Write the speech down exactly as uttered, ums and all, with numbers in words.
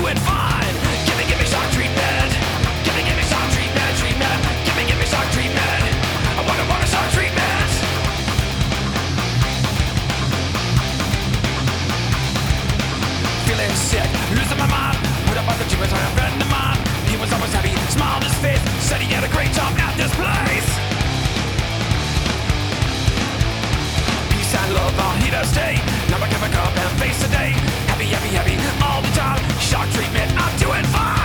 doing fine. Gimme, gimme shock treatment. Gimme, gimme shock treatment, treatment. Gimme, gimme shock treatment. I wanna, wanna shock treatment. Feeling sick, losing my mind. Put up on the gym with a friend of mine. He was always happy, smiled his face, said he had a great time at this place. Peace and love are here to stay. Now I can wake up and face the day. Happy, happy, happy all the time. Shock treatment, I'm doing fine.